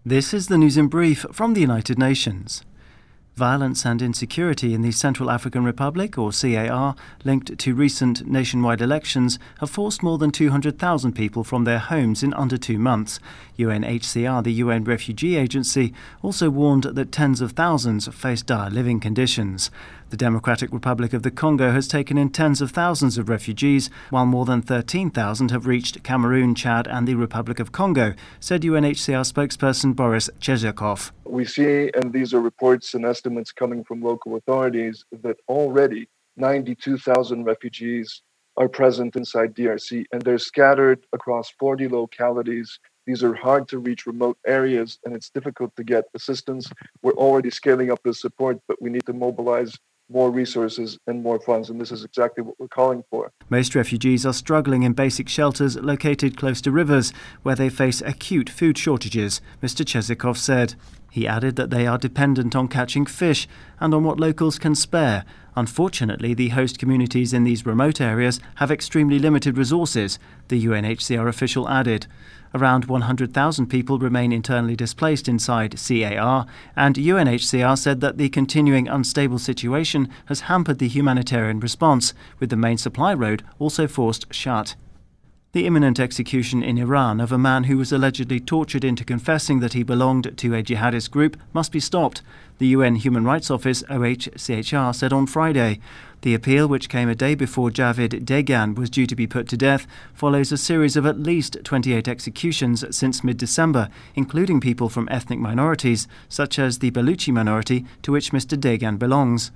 This is the news in brief from the United Nations. Violence and insecurity in the Central African Republic, or CAR, linked to recent nationwide elections, have forced more than 200,000 people from their homes in under 2 months. UNHCR, the UN Refugee Agency, also warned that tens of thousands face dire living conditions. The Democratic Republic of the Congo has taken in tens of thousands of refugees, while more than 13,000 have reached Cameroon, Chad and the Republic of Congo, said UNHCR spokesperson Boris Chezhakov. We see, and these are reports and estimates coming from local authorities, that already 92,000 refugees are present inside DRC, and they're scattered across 40 localities. These are hard-to-reach remote areas, and it's difficult to get assistance. We're already scaling up this support, but we need to mobilize more resources and more funds, and this is exactly what we're calling for. Most refugees are struggling in basic shelters located close to rivers, where they face acute food shortages, Mr. Chezhakov said. He added that they are dependent on catching fish and on what locals can spare. Unfortunately, the host communities in these remote areas have extremely limited resources, the UNHCR official added. Around 100,000 people remain internally displaced inside CAR, and UNHCR said that the continuing unstable situation has hampered the humanitarian response, with the main supply road also forced shut. The imminent execution in Iran of a man who was allegedly tortured into confessing that he belonged to a jihadist group must be stopped, the UN Human Rights Office OHCHR said on Friday. The appeal, which came a day before Javid Deghan was due to be put to death, follows a series of at least 28 executions since mid-December, including people from ethnic minorities, such as the Baluchi minority to which Mr. Deghan belongs.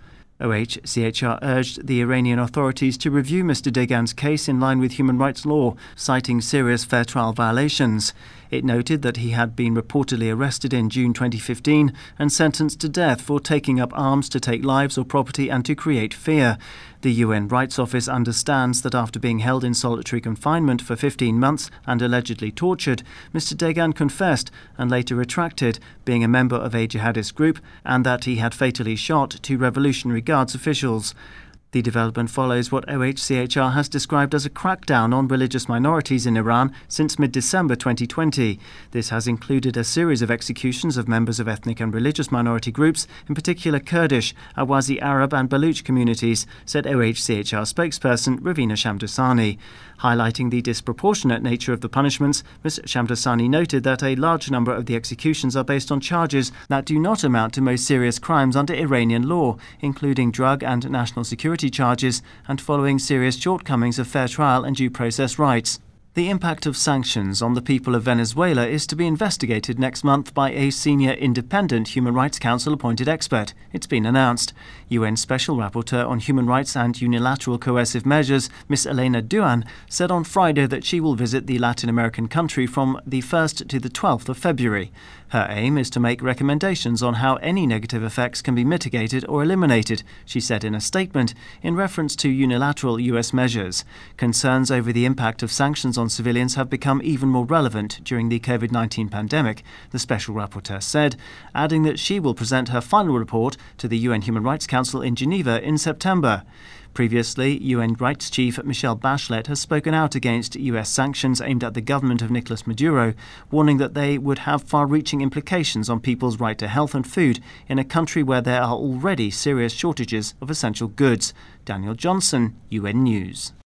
OHCHR urged the Iranian authorities to review Mr. Deghan's case in line with human rights law, citing serious fair trial violations. It noted that he had been reportedly arrested in June 2015 and sentenced to death for taking up arms to take lives or property and to create fear. The UN Rights Office understands that after being held in solitary confinement for 15 months and allegedly tortured, Mr. Deghan confessed and later retracted being a member of a jihadist group and that he had fatally shot 2 Revolutionary Guards officials. The development follows what OHCHR has described as a crackdown on religious minorities in Iran since mid-December 2020. This has included a series of executions of members of ethnic and religious minority groups, in particular Kurdish, Ahwazi Arab and Baluch communities, said OHCHR spokesperson Ravina Shamdasani. Highlighting the disproportionate nature of the punishments, Ms. Shamdasani noted that a large number of the executions are based on charges that do not amount to most serious crimes under Iranian law, including drug and national security charges and following serious shortcomings of fair trial and due process rights. The impact of sanctions on the people of Venezuela is to be investigated next month by a senior independent Human Rights Council appointed expert. It's been announced. UN Special Rapporteur on Human Rights and Unilateral Coercive Measures, Ms. Elena Duan, said on Friday that she will visit the Latin American country from the 1st to the 12th of February. Her aim is to make recommendations on how any negative effects can be mitigated or eliminated, she said in a statement, in reference to unilateral US measures. Concerns over the impact of sanctions on civilians have become even more relevant during the COVID-19 pandemic, the Special Rapporteur said, adding that she will present her final report to the UN Human Rights Council in Geneva in September. Previously, UN Rights Chief Michelle Bachelet has spoken out against US sanctions aimed at the government of Nicolas Maduro, warning that they would have far-reaching implications on people's right to health and food in a country where there are already serious shortages of essential goods. Daniel Johnson, UN News.